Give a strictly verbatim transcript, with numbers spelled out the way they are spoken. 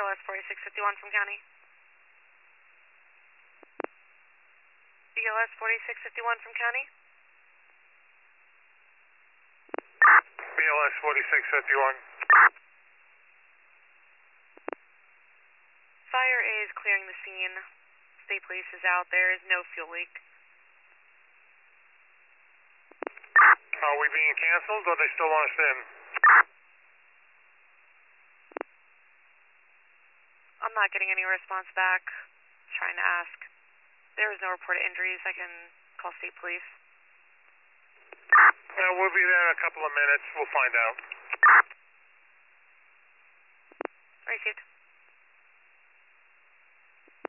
L S forty-six fifty-one from county. B L S forty-six fifty-one from county. B L S forty-six fifty-one. Fire A is clearing the scene. State police is out. There is no fuel leak. Are we being canceled or they still want us in? I'm not getting any response back. Trying to ask. There was no reported injuries. I can call state police. Uh, we'll be there in a couple of minutes. We'll find out. Received.